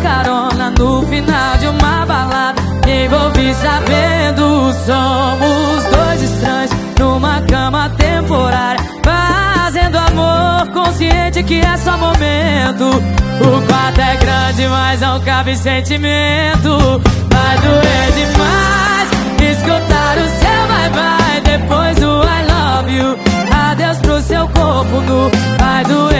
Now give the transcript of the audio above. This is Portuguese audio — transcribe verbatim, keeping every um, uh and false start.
carona no final de uma balada. Me envolvi sabendo, somos dois estranhos numa cama temporária, fazendo amor consciente que é só momento. O quarto é grande, mas não cabe sentimento. Vai doer demais escutar o seu bye-bye depois do I love you. Adeus pro seu corpo nu. Vai doer